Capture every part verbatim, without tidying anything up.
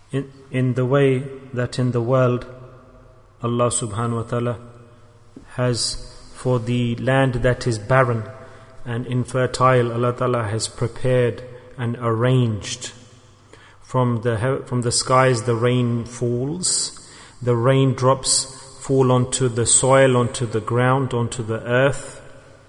in, in the way that in the world Allah subhanahu wa ta'ala has, for the land that is barren and infertile, Allah ta'ala has prepared and arranged. From the from the skies the rain falls, the raindrops fall onto the soil, onto the ground, onto the earth.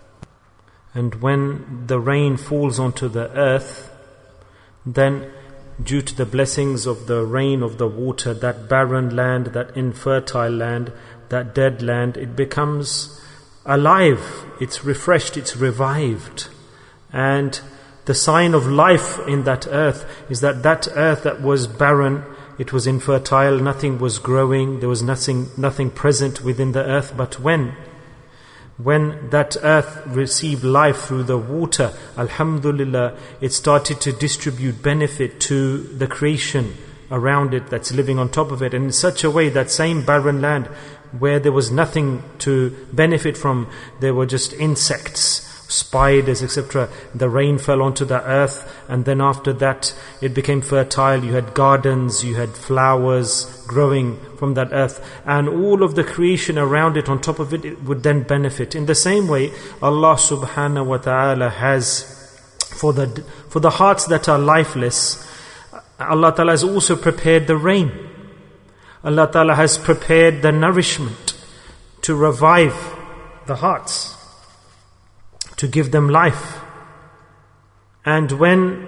And when the rain falls onto the earth, then due to the blessings of the rain, of the water, that barren land, that infertile land, that dead land, it becomes alive, it's refreshed, it's revived. And the sign of life in that earth is that that earth that was barren, it was infertile, nothing was growing, there was nothing nothing present within the earth. But when when that earth received life through the water, alhamdulillah, it started to distribute benefit to the creation around it that's living on top of it. And in such a way, that same barren land where there was nothing to benefit from, there were just insects, spiders, et cetera. The rain fell onto the earth, and then after that it became fertile. You had gardens, you had flowers growing from that earth, and all of the creation around it, on top of it, it would then benefit. In the same way, Allah subhanahu wa ta'ala has, for the for the hearts that are lifeless, Allah ta'ala has also prepared the rain. Allah ta'ala has prepared the nourishment to revive the hearts, to give them life. And when,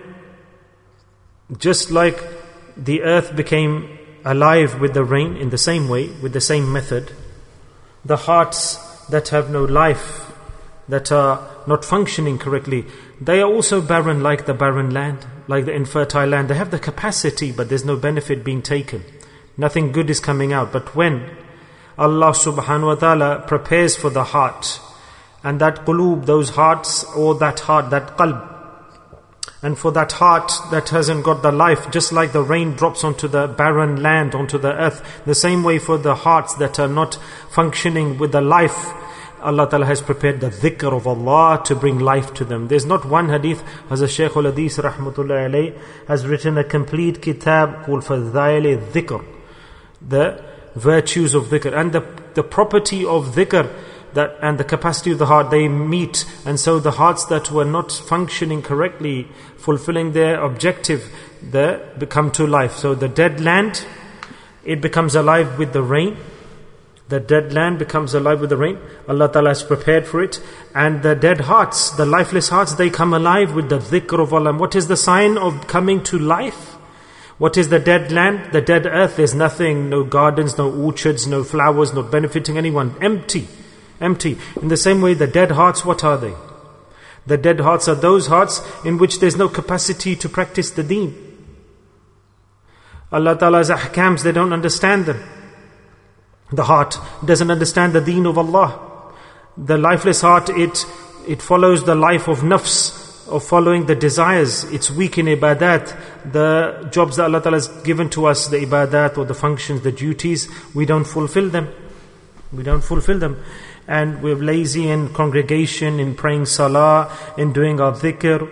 just like the earth became alive with the rain, in the same way, with the same method, the hearts that have no life, that are not functioning correctly, they are also barren, like the barren land, like the infertile land. They have the capacity, but there's no benefit being taken. Nothing good is coming out. But when Allah subhanahu wa ta'ala prepares for the heart, and that qulub, those hearts, or that heart, that qalb, and for that heart that hasn't got the life, just like the rain drops onto the barren land, onto the earth, the same way for the hearts that are not functioning with the life, Allah Ta'ala has prepared the dhikr of Allah to bring life to them. There's not one hadith. Hazrat Shaykh al-Hadith rahmatullahi alayhi has written a complete kitab called Fadhail al-Dhikr, the virtues of dhikr, and the, the property of dhikr, that and the capacity of the heart, they meet. And so the hearts that were not functioning correctly, fulfilling their objective, they become to life. So the dead land, it becomes alive with the rain. The dead land becomes alive with the rain. Allah Ta'ala has prepared for it. And the dead hearts, the lifeless hearts, they come alive with the dhikr of Allah. And what is the sign of coming to life? What is the dead land? The dead earth. There's nothing, no gardens, no orchards, no flowers, not benefiting anyone. Empty. Empty. In the same way, the dead hearts, what are they? The dead hearts are those hearts in which there's no capacity to practice the deen. Allah Ta'ala's ahkams, they don't understand them. The heart doesn't understand the deen of Allah. The lifeless heart, it it follows the life of nafs, of following the desires. It's weak in ibadat. The jobs that Allah Ta'ala has given to us, the ibadat or the functions, the duties, we don't fulfill them. We don't fulfill them. And we're lazy in congregation, in praying salah, in doing our dhikr,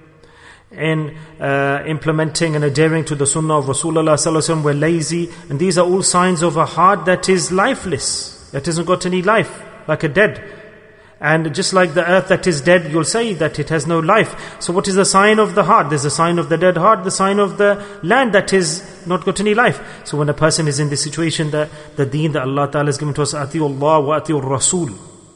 in uh, implementing and adhering to the sunnah of Rasulullah sallallahu alaihi wasallam. We're lazy, and these are all signs of a heart that is lifeless, that hasn't got any life, like a dead. And just like the earth that is dead, you'll say that it has no life. So what is the sign of the heart? There's a sign of the dead heart, the sign of the land that is not got any life. So when a person is in this situation, the, the deen that Allah Ta'ala has given to us, Ati Allah wa Ati Rasul,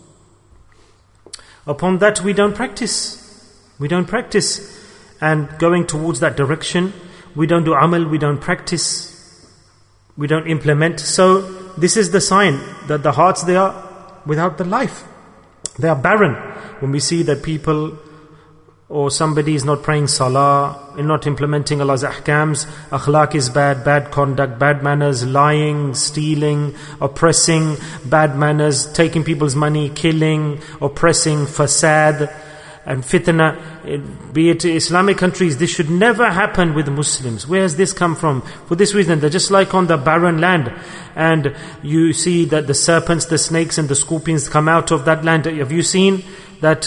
upon that we don't practice. We don't practice. And going towards that direction, we don't do amal, we don't practice, we don't implement. So this is the sign that the hearts, they are without the life. They are barren. When we see that people or somebody is not praying salah, and not implementing Allah's ahkams, akhlaq is bad, bad conduct, bad manners, lying, stealing, oppressing, bad manners, taking people's money, killing, oppressing, fasad, and fitna, be it Islamic countries. This should never happen with Muslims. Where has this come from? For this reason, they're just like on the barren land, and you see that the serpents, the snakes and the scorpions come out of that land. Have you seen that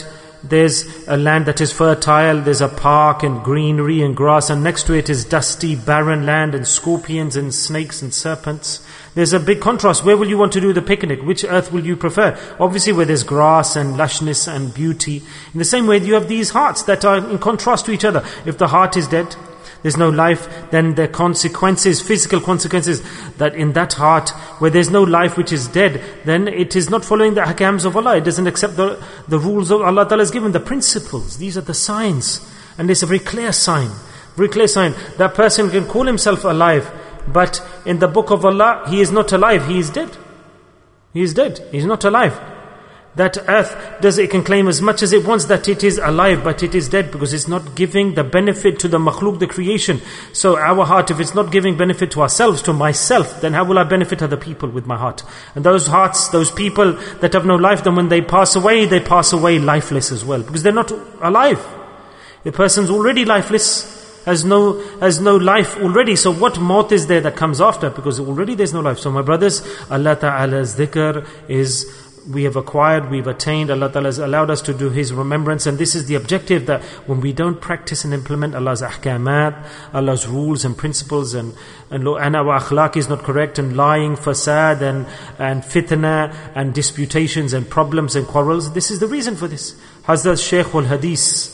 there's a land that is fertile, there's a park and greenery and grass, and next to it is dusty, barren land and scorpions and snakes and serpents. There's a big contrast. Where will you want to do the picnic? Which earth will you prefer? Obviously where there's grass and lushness and beauty. In the same way, you have these hearts that are in contrast to each other. If the heart is dead, there's no life, then the consequences, physical consequences, that in that heart, where there's no life which is dead, then it is not following the ahkams of Allah. It doesn't accept the, the rules of Allah Ta'ala has given, the principles. These are the signs. And it's a very clear sign. Very clear sign. That person can call himself alive, but in the book of Allah, he is not alive, he is dead. He is dead, he is not alive. That earth, does it can claim as much as it wants that it is alive, but it is dead because it's not giving the benefit to the makhluk, the creation. So our heart, if it's not giving benefit to ourselves, to myself, then how will I benefit other people with my heart? And those hearts, those people that have no life, then when they pass away, they pass away lifeless as well, because they're not alive. The person's already lifeless, has no has no life already. So what maut is there that comes after? Because already there's no life. So my brothers, Allah Ta'ala's dhikr is, we have acquired, we've attained. Allah Ta'ala has allowed us to do His remembrance, and this is the objective, that when we don't practice and implement Allah's ahkamat, Allah's rules and principles, and and, and our akhlaq is not correct, and lying, fasad, and, and fitna, and disputations, and problems, and quarrels, this is the reason for this. Hazrat Shaykh al-Hadith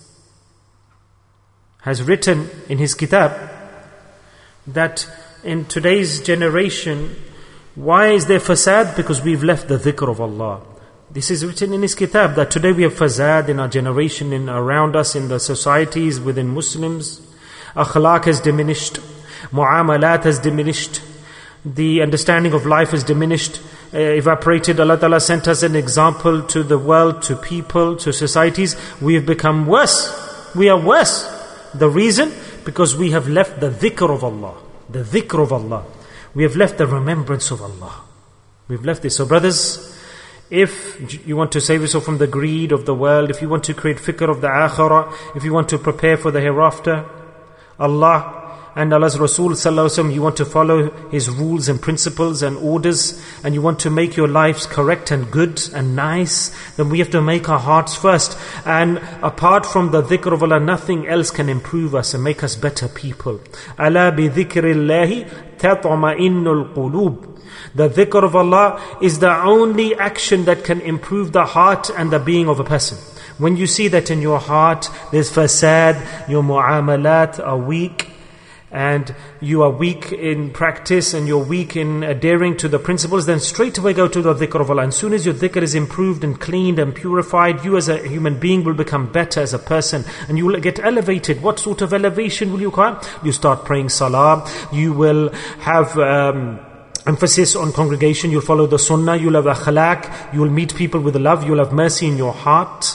has written in his kitab that in today's generation, why is there fasad? Because we've left the dhikr of Allah. This is written in his kitab, that today we have fasad in our generation, in around us, in the societies, within Muslims. Akhlaq has diminished. Mu'amalat has diminished. The understanding of life has diminished, uh, evaporated. Allah Ta'ala sent us an example to the world, to people, to societies. We have become worse. We are worse. The reason? Because we have left the dhikr of Allah. The dhikr of Allah. We have left the remembrance of Allah. We've left this. So brothers, if you want to save yourself from the greed of the world, if you want to create fikr of the akhirah, if you want to prepare for the hereafter, Allah and Allah's Rasul Sallallahu Alaihi Wasallam, you want to follow His rules and principles and orders, and you want to make your lives correct and good and nice, then we have to make our hearts first. And apart from the dhikr of Allah, nothing else can improve us and make us better people. Ala bi dhikrillahi tatma'innul qulub. The dhikr of Allah is the only action that can improve the heart and the being of a person. When you see that in your heart there's fasad, your mu'amalat are weak, and you are weak in practice, and you're weak in adhering to the principles, then straight away go to the dhikr of Allah. And as soon as your dhikr is improved and cleaned and purified, you as a human being will become better as a person, and you will get elevated. What sort of elevation will you come? You start praying salah, you will have um, emphasis on congregation, you'll follow the sunnah, you'll have akhlaq, you'll meet people with love, you'll have mercy in your heart.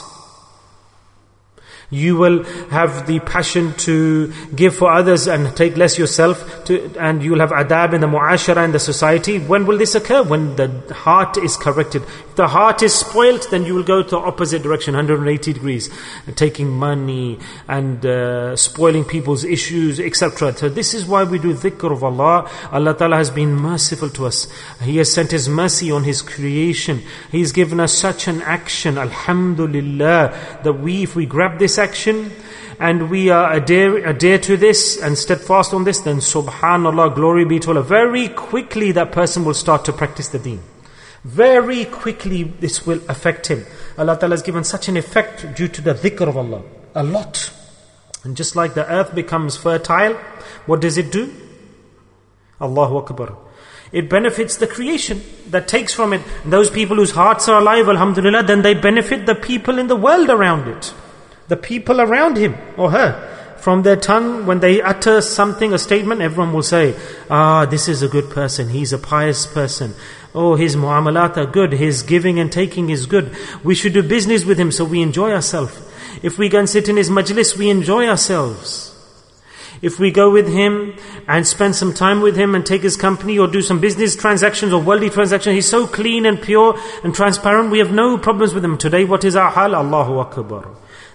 You will have the passion to give for others and take less yourself, to, and you will have adab in the mu'ashara in the society. When will this occur? When the heart is corrected. If the heart is spoilt, then you will go to the opposite direction, one hundred eighty degrees, taking money and uh, spoiling people's issues, et cetera. So this is why we do dhikr of Allah. Allah Ta'ala has been merciful to us. He has sent His mercy on His creation. He's given us such an action, alhamdulillah, that we, if we grab this action and we are adhere, adhere to this and steadfast on this, then subhanallah, glory be to Allah, very quickly that person will start to practice the deen. Very quickly this will affect him. Allah Ta'ala has given such an effect due to the dhikr of Allah. A lot. And just like the earth becomes fertile, what does it do? Allahu Akbar. It benefits the creation that takes from it. And those people whose hearts are alive, alhamdulillah, then they benefit the people in the world around it. The people around him or her. From their tongue, when they utter something, a statement, everyone will say, ah, this is a good person, he's a pious person. Oh, his mu'amalat are good, his giving and taking is good. We should do business with him so we enjoy ourselves. If we go and sit in his majlis, we enjoy ourselves. If we go with him and spend some time with him and take his company or do some business transactions or worldly transactions, he's so clean and pure and transparent, we have no problems with him. Today, what is our hal? Allahu Akbar.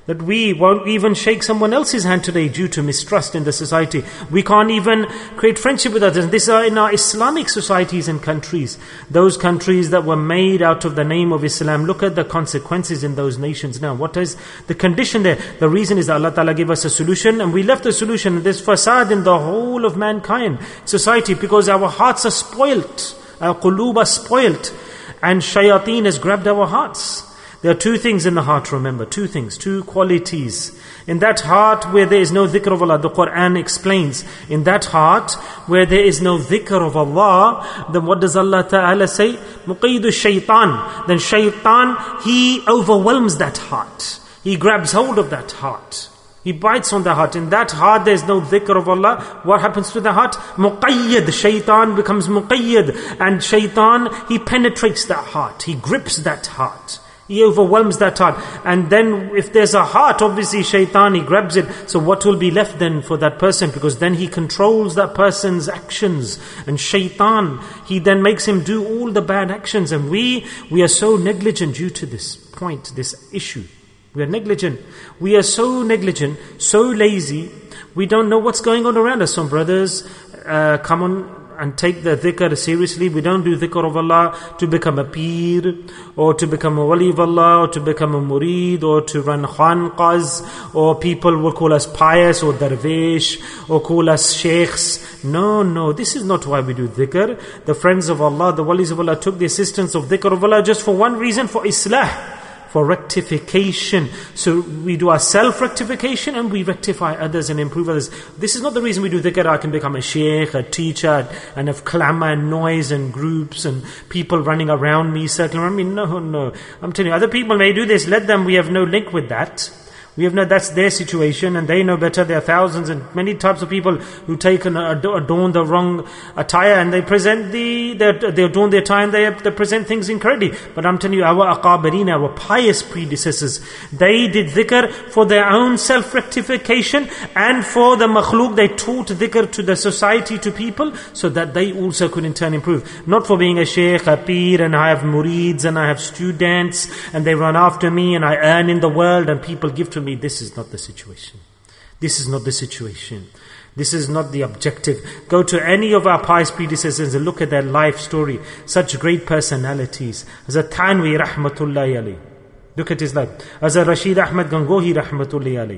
That we won't even shake someone else's hand today due to mistrust in the society. We can't even create friendship with others. These are in our Islamic societies and countries. Those countries that were made out of the name of Islam. Look at the consequences in those nations now. What is the condition there? The reason is that Allah Ta'ala gave us a solution, and we left the solution. There's fasad in the whole of mankind, society, because our hearts are spoilt. Our qulub are spoilt. And shayateen has grabbed our hearts. There are two things in the heart, remember, two things, two qualities. In that heart where there is no dhikr of Allah, the Quran explains, in that heart where there is no dhikr of Allah, then what does Allah Ta'ala say? Muqayyidu shaitan. Then shaitan, he overwhelms that heart. He grabs hold of that heart. He bites on the heart. In that heart there is no dhikr of Allah. What happens to the heart? Muqayyad. Shaitan becomes muqayyad. And shaitan, he penetrates that heart. He grips that heart. He overwhelms that heart. And then if there's a heart, obviously shaitan, he grabs it. So what will be left then for that person? Because then he controls that person's actions. And shaitan, he then makes him do all the bad actions. And we, we are so negligent due to this point, this issue. We are negligent. We are so negligent, so lazy. We don't know what's going on around us. Some brothers uh, come on and take the dhikr seriously. We don't do dhikr of Allah to become a peer, or to become a wali of Allah, or to become a murid, or to run khanqas, or people will call us pious, or darvish, or call us sheikhs. No, no, this is not why we do dhikr. The friends of Allah, the walis of Allah took the assistance of dhikr of Allah just for one reason, for islah, for rectification. So we do our self-rectification and we rectify others and improve others. This is not the reason we do dhikr. I can become a sheikh, a teacher, and have clamour and noise and groups and people running around me, circling around me. No, no. I'm telling you, other people may do this. Let them. We have no link with that. We have no, that's their situation and they know better. There are thousands and many types of people who take and adorn the wrong attire and they present the, they adorn their attire and they, they present things incorrectly. But I'm telling you, our aqabirin, our pious predecessors, they did dhikr for their own self-rectification and for the makhluk. They taught dhikr to the society, to people, so that they also could in turn improve. Not for being a sheikh, a peer, and I have murids and I have students and they run after me and I earn in the world and people give to me. This is not the situation. This is not the situation. This is not the objective. Go to any of our pious predecessors and look at their life story. Such great personalities. Hazrat Thanwi rahmatullahi alayhi. Look at his life. Hazrat Rashid Ahmad Gangohi rahmatullahi alayhi.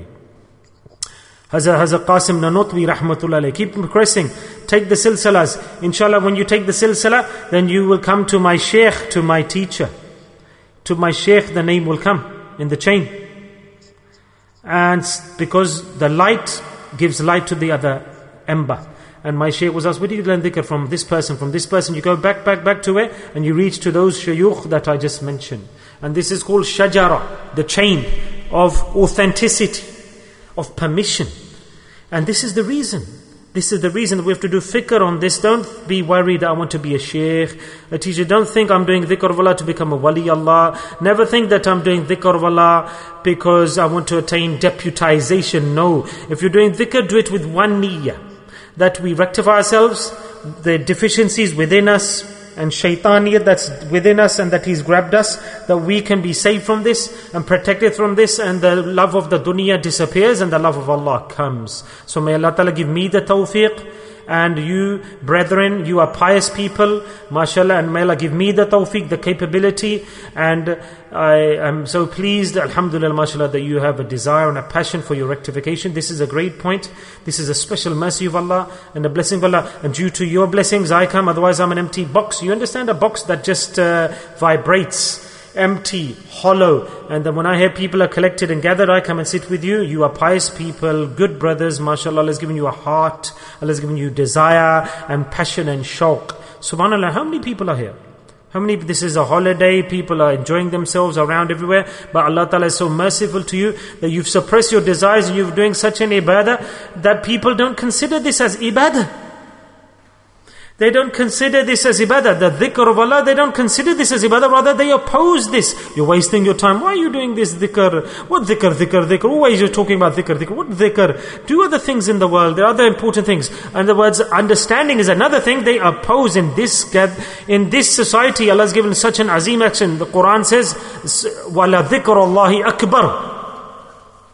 Hazrat, Hazrat Qasim Nanotwi rahmatullahi alayhi. Keep progressing. Take the silsilas. Inshallah, when you take the silsila, then you will come to my sheikh, to my teacher. To my sheikh, the name will come in the chain. And because the light gives light to the other ember. And my shaykh was asked, where did you learn dhikr from? This person, from this person. You go back, back, back to where? And you reach to those shayukh that I just mentioned. And this is called shajara, the chain of authenticity, of permission. And this is the reason. This is the reason that we have to do fikr on this. Don't be worried that I want to be a sheikh, a teacher. Don't think I'm doing dhikr of Allah to become a wali Allah. Never think that I'm doing dhikr of Allah because I want to attain deputization. No. If you're doing dhikr, do it with one niyyah. That we rectify ourselves, the deficiencies within us, and shaitaniyat that's within us and that he's grabbed us, that we can be saved from this and protected from this, and the love of the dunya disappears and the love of Allah comes. So may Allah Ta'ala give me the tawfiq, and you brethren, you are pious people, mashallah, and may Allah give me the tawfiq, the capability, and I am so pleased, alhamdulillah, mashallah, that you have a desire and a passion for your rectification. This is a great point. This is a special mercy of Allah and a blessing of Allah, and due to your blessings I come, otherwise I'm an empty box. You understand, a box that just uh, vibrates, empty, hollow. And then when I hear people are collected and gathered, I come and sit with you. You are pious people, good brothers, mashallah. Allah has given you a heart, Allah has given you desire and passion and shauq. Subhanallah, how many people are here? How many, this is a holiday, people are enjoying themselves around everywhere, but Allah Ta'ala is so merciful to you that you've suppressed your desires and you're doing such an ibadah that people don't consider this as ibadah. They don't consider this as ibadah. The dhikr of Allah, they don't consider this as ibadah. Rather, they oppose this. You're wasting your time. Why are you doing this dhikr? What dhikr, dhikr, dhikr? Always you're talking about dhikr, dhikr. What dhikr? Do other things in the world. There are other important things. And the words understanding is another thing. They oppose in this in this society. Allah has given such an azim action. The Quran says, وَلَا ذِكْرُ اللَّهِ أَكْبَرُ.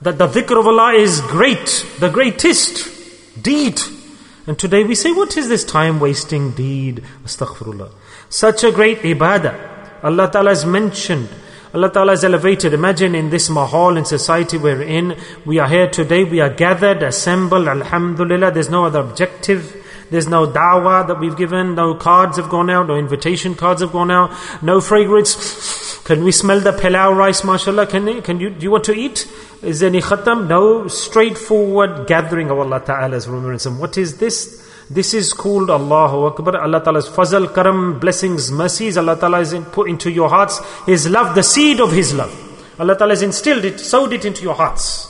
that the dhikr of Allah is great, the greatest deed. And today we say, what is this time-wasting deed? Astaghfirullah. Such a great ibadah. Allah Ta'ala has mentioned, Allah Ta'ala has elevated. Imagine in this mahal, in society we're in, we are here today, we are gathered, assembled, alhamdulillah, there's no other objective. There's no da'wah that we've given, no cards have gone out, no invitation cards have gone out, no fragrance. Can we smell the pilau rice, mashallah? Can you, can you, do you want to eat? Is there any khatam? No, straightforward gathering of Allah Ta'ala's remembrance. And what is this? This is called Allahu Akbar. Allah Ta'ala's fazal, karam, blessings, mercies. Allah Ta'ala has put into your hearts His love, the seed of His love. Allah Ta'ala has instilled it, sowed it into your hearts.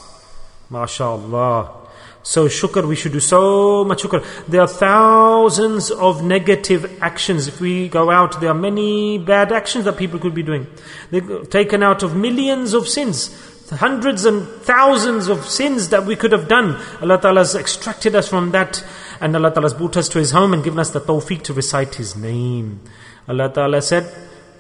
MashaAllah. So shukr, we should do so much shukr. There are thousands of negative actions. If we go out, there are many bad actions that people could be doing. They've taken out of millions of sins. Hundreds and thousands of sins that we could have done. Allah Ta'ala has extracted us from that. And Allah Ta'ala has brought us to His home and given us the tawfiq to recite His name. Allah Ta'ala said,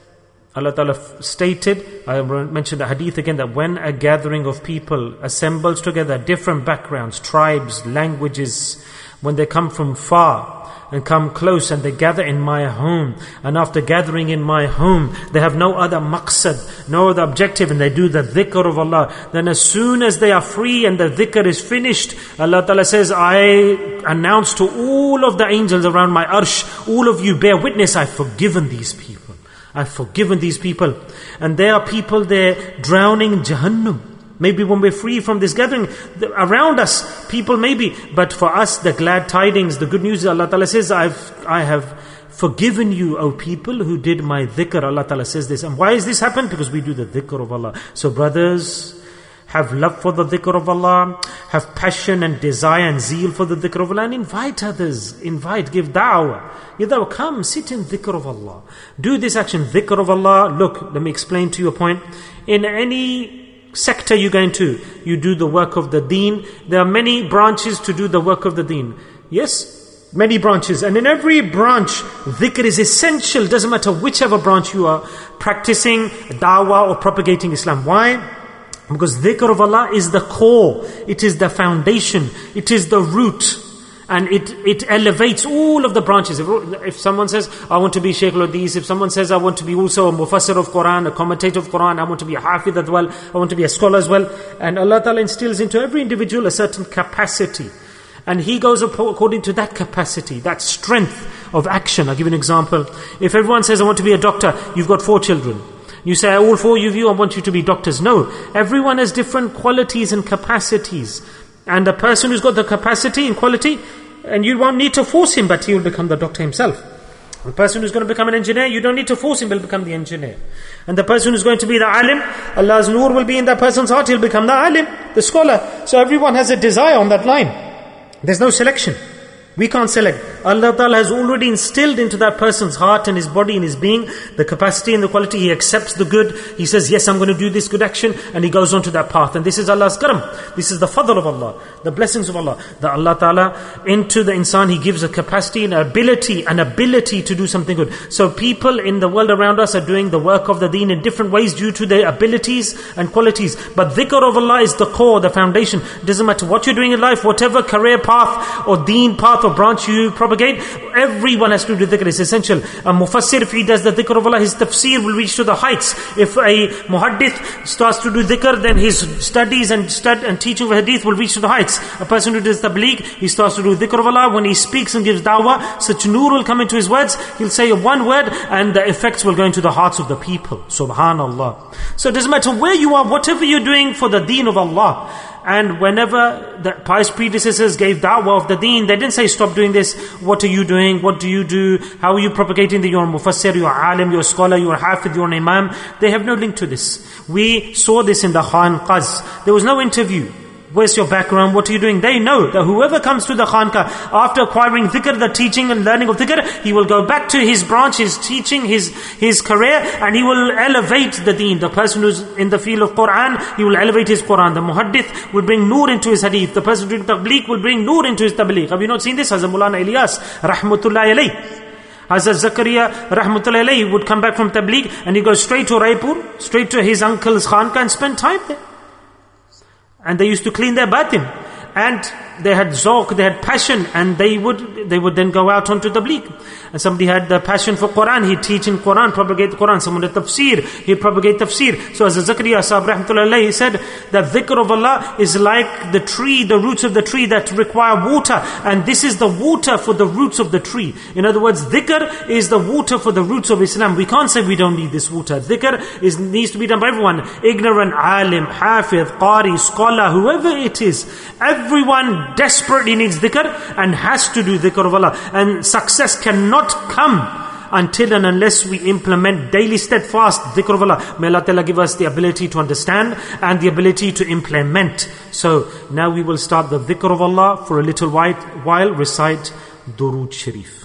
Allah Ta'ala stated, I mentioned the hadith again, that when a gathering of people assembles together, different backgrounds, tribes, languages, when they come from far and come close and they gather in my home, and after gathering in my home, they have no other maqsad, no other objective, and they do the dhikr of Allah, then as soon as they are free and the dhikr is finished, Allah Ta'ala says, I announce to all of the angels around my arsh, all of you bear witness, I've forgiven these people. I've forgiven these people. And there are people there drowning in Jahannam. Maybe when we're free from this gathering, around us, people maybe. But for us, the glad tidings, the good news, Allah Ta'ala says, I've, I have forgiven you, O people who did my dhikr. Allah Ta'ala says this. And why has this happened? Because we do the dhikr of Allah. So brothers, have love for the dhikr of Allah, have passion and desire and zeal for the dhikr of Allah, and invite others, invite, give da'wah. You know, come, sit in dhikr of Allah. Do this action, dhikr of Allah. Look, let me explain to you a point. In any sector you go into, you do the work of the deen. There are many branches to do the work of the deen. Yes? Many branches. And in every branch, dhikr is essential. Doesn't matter whichever branch you are practicing, da'wah or propagating Islam. Why? Because dhikr of Allah is the core, it is the foundation, it is the root, and it, it elevates all of the branches. If, if someone says, I want to be Shaykh al-Hadith, if someone says, I want to be also a mufassir of Quran, a commentator of Quran, I want to be a hafidh as well, I want to be a scholar as well, and Allah Ta'ala instills into every individual a certain capacity. And he goes according to that capacity, that strength of action. I'll give you an example. If everyone says, I want to be a doctor, you've got four children. You say, all four of you, I want you to be doctors. No, everyone has different qualities and capacities. And the person who's got the capacity and quality, and you won't need to force him, but he will become the doctor himself. The person who's going to become an engineer, you don't need to force him, he'll become the engineer. And the person who's going to be the alim, Allah's nur will be in that person's heart, he'll become the alim, the scholar. So everyone has a desire on that line. There's no selection. We can't select. Allah Ta'ala has already instilled into that person's heart and his body and his being the capacity and the quality. He accepts the good. He says, yes, I'm going to do this good action. And he goes on to that path. And this is Allah's karam. This is the fadl of Allah. The blessings of Allah. That Allah Ta'ala, into the insan, He gives a capacity and ability, an ability to do something good. So people in the world around us are doing the work of the deen in different ways due to their abilities and qualities. But dhikr of Allah is the core, the foundation. It doesn't matter what you're doing in life, whatever career path or deen path or branch you propagate, everyone has to do dhikr. It's essential. A mufassir, if he does the dhikr of Allah, his tafsir will reach to the heights. If a muhaddith starts to do dhikr, then his studies and stud and teaching of hadith will reach to the heights. A person who does tabligh, he starts to do dhikr of Allah. When he speaks and gives da'wah, such nur will come into his words. He'll say one word and the effects will go into the hearts of the people. Subhanallah. So it doesn't matter where you are, whatever you're doing for the deen of Allah. And whenever the pious predecessors gave da'wah of the deen, they didn't say, stop doing this. What are you doing? What do you do? How are you propagating that you're a mufassir, you're a alim, you're a scholar, you're a hafidh, you're an imam? They have no link to this. We saw this in the khanqahs. There was no interview. Where's your background? What are you doing? They know that whoever comes to the khanqah after acquiring dhikr, the teaching and learning of dhikr, he will go back to his branch, his teaching, his his career, and he will elevate the deen. The person who's in the field of Quran, he will elevate his Quran. The muhaddith will bring nur into his hadith. The person doing tabligh will bring nur into his tabligh. Have you not seen this? Hazrat Maulana Ilyas, rahmatullahi alayh. Hazrat Zakaria, rahmatullahi alayh, would come back from tabligh and he goes straight to Raipur, straight to his uncle's khanqah and spend time there. And they used to clean their batin. And they had zawq, they had passion, and they would they would then go out onto tabligh. And somebody had the passion for Quran, he'd teach in Quran, propagate Quran. Someone had tafsir, he'd propagate tafsir. So as Zakaria Sahib rahmatullah alayhi, he said that dhikr of Allah is like the tree, the roots of the tree that require water, and this is the water for the roots of the tree. In other words, dhikr is the water for the roots of Islam. We can't say we don't need this water. Dhikr is needs to be done by everyone. Ignorant, alim, hafiz, qari, scholar, whoever it is. Everyone desperately needs dhikr and has to do dhikr of Allah. And success cannot come until and unless we implement daily steadfast dhikr of Allah. May Allah Ta'ala give us the ability to understand and the ability to implement. So now we will start the dhikr of Allah for a little while, while recite Durood Sharif.